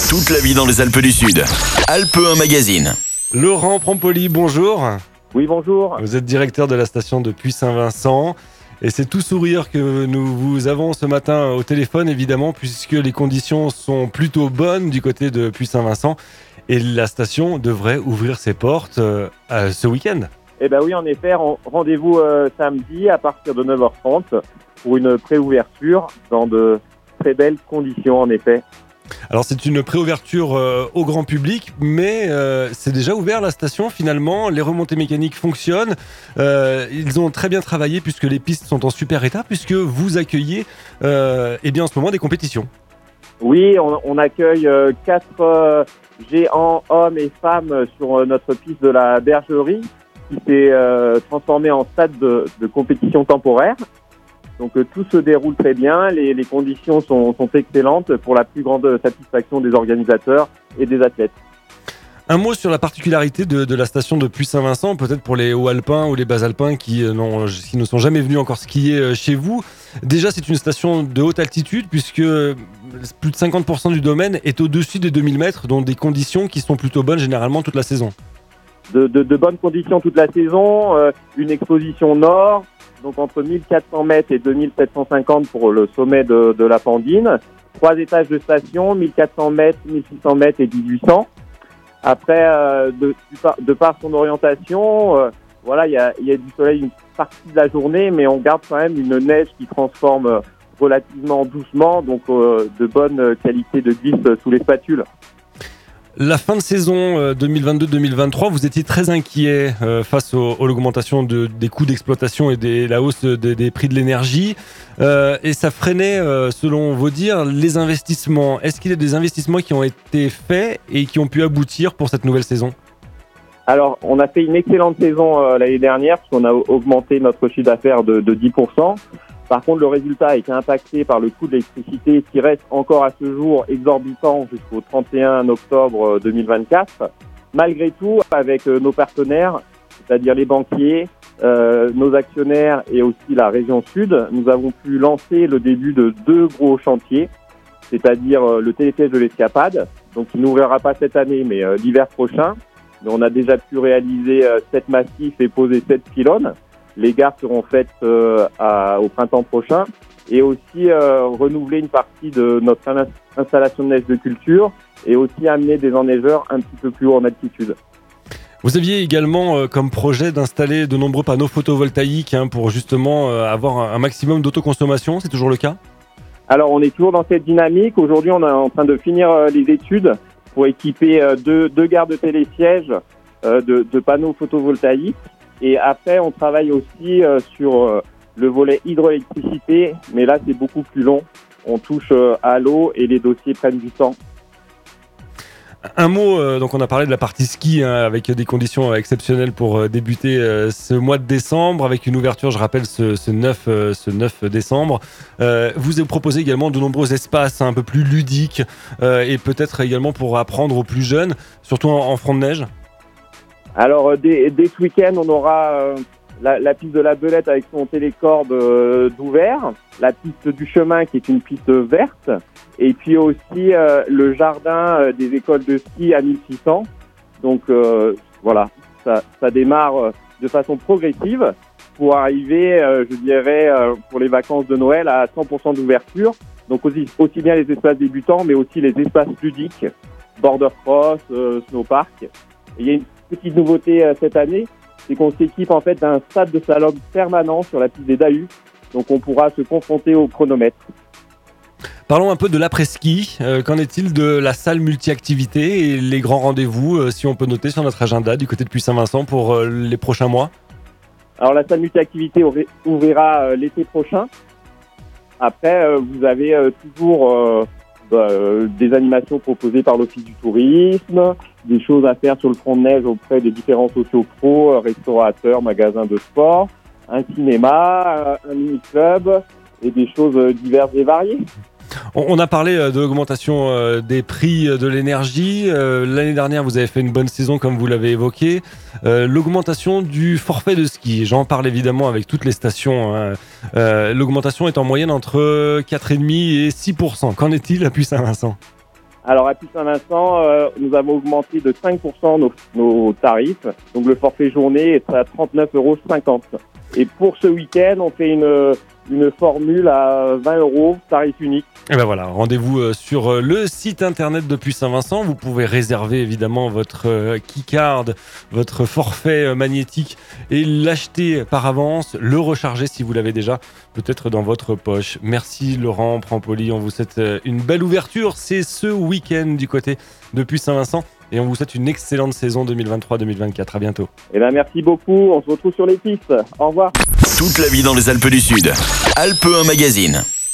Toute la vie dans les Alpes du Sud. Alpe 1 Magazine. Laurent Prampoli, bonjour. Oui, bonjour. Vous êtes directeur de la station de Puy-Saint-Vincent. Et c'est tout sourire que nous vous avons ce matin au téléphone, évidemment, puisque les conditions sont plutôt bonnes du côté de Puy-Saint-Vincent. Et la station devrait ouvrir ses portes ce week-end. Eh bien oui, en effet, rendez-vous samedi à partir de 9h30 pour une préouverture dans de très belles conditions, en effet. Alors c'est une préouverture au grand public, mais c'est déjà ouvert la station finalement, les remontées mécaniques fonctionnent, ils ont très bien travaillé puisque les pistes sont en super état, puisque vous accueillez en ce moment des compétitions. Oui, on accueille 4 géants hommes et femmes sur notre piste de la Bergerie qui s'est transformée en stade de compétition temporaire. Donc tout se déroule très bien, les conditions sont excellentes pour la plus grande satisfaction des organisateurs et des athlètes. Un mot sur la particularité de la station de Puy-Saint-Vincent, peut-être pour les hauts alpins ou les bas alpins qui ne sont jamais venus encore skier chez vous. Déjà, c'est une station de haute altitude puisque plus de 50% du domaine est au-dessus des 2000 mètres, donc des conditions qui sont plutôt bonnes généralement toute la saison. De bonnes conditions toute la saison, une exposition nord, donc entre 1400 mètres et 2750 pour le sommet de la Pendine. 3 étages de station, 1400 mètres, 1600 mètres et 1800. Après, de par son orientation, il y a du soleil une partie de la journée, mais on garde quand même une neige qui transforme relativement doucement, donc de bonne qualité de glisse sous les spatules. La fin de saison 2022-2023, vous étiez très inquiet face à l'augmentation des coûts d'exploitation et la hausse des prix de l'énergie. Et ça freinait, selon vos dires, les investissements. Est-ce qu'il y a des investissements qui ont été faits et qui ont pu aboutir pour cette nouvelle saison ? Alors, on a fait une excellente saison l'année dernière, puisqu'on a augmenté notre chiffre d'affaires de 10%. Par contre, le résultat a été impacté par le coût de l'électricité qui reste encore à ce jour exorbitant jusqu'au 31 octobre 2024. Malgré tout, avec nos partenaires, c'est-à-dire les banquiers, nos actionnaires et aussi la région Sud, nous avons pu lancer le début de 2 gros chantiers, c'est-à-dire le télésiège de l'Escapade, donc qui n'ouvrira pas cette année, mais l'hiver prochain. Mais on a déjà pu réaliser 7 massifs et poser 7 pylônes. Les gares seront faites au printemps prochain et aussi renouveler une partie de notre installation de neige de culture et aussi amener des enneigeurs un petit peu plus haut en altitude. Vous aviez également comme projet d'installer de nombreux panneaux photovoltaïques pour justement avoir un maximum d'autoconsommation, c'est toujours le cas ? Alors on est toujours dans cette dynamique. Aujourd'hui on est en train de finir les études pour équiper deux gares de télésièges de panneaux photovoltaïques. Et après, on travaille aussi sur le volet hydroélectricité, mais là, c'est beaucoup plus long. On touche à l'eau et les dossiers prennent du temps. Un mot, donc on a parlé de la partie ski avec des conditions exceptionnelles pour débuter ce mois de décembre, avec une ouverture, je rappelle, ce 9 décembre. Vous proposez également de nombreux espaces un peu plus ludiques et peut-être également pour apprendre aux plus jeunes, surtout en front de neige. Alors, dès ce week-end, on aura la piste de la Belette avec son télécorde d'ouvert, la piste du chemin qui est une piste verte, et puis aussi le jardin des écoles de ski à 1600. Donc ça démarre de façon progressive pour arriver, pour les vacances de Noël à 100% d'ouverture. Donc aussi bien les espaces débutants, mais aussi les espaces ludiques, border cross, snowpark. Et il y a une petite nouveauté cette année, c'est qu'on s'équipe en fait d'un stade de slalom permanent sur la piste des Dahus, donc on pourra se confronter au chronomètre. Parlons un peu de l'après-ski. Qu'en est-il de la salle multi-activités et les grands rendez-vous, si on peut noter sur notre agenda du côté de Puy-Saint-Vincent pour les prochains mois ? Alors la salle multi-activités ouvrira l'été prochain. Après, vous avez toujours des animations proposées par l'Office du tourisme, des choses à faire sur le front de neige auprès des différents sociopros, restaurateurs, magasins de sport, un cinéma, un mini-club et des choses diverses et variées. On a parlé de l'augmentation des prix de l'énergie. L'année dernière, vous avez fait une bonne saison, comme vous l'avez évoqué. L'augmentation du forfait de ski, j'en parle évidemment avec toutes les stations. L'augmentation est en moyenne entre 4,5% et 6%. Qu'en est-il à Puy-Saint-Vincent ? Alors à Puy Saint-Vincent, nous avons augmenté de 5% nos tarifs. Donc le forfait journée est à 39,50 €. Et pour ce week-end, on fait une formule à 20 €, tarif unique. Et ben voilà, rendez-vous sur le site internet de Puy Saint-Vincent. Vous pouvez réserver évidemment votre keycard, votre forfait magnétique et l'acheter par avance, le recharger si vous l'avez déjà peut-être dans votre poche. Merci Laurent Prampoli, on vous souhaite une belle ouverture. C'est ce week-end du côté de Puy Saint-Vincent et on vous souhaite une excellente saison 2023-2024. À bientôt. Eh bien, merci beaucoup. On se retrouve sur les pistes. Au revoir. Toute la vie dans les Alpes du Sud. Alpes 1 Magazine.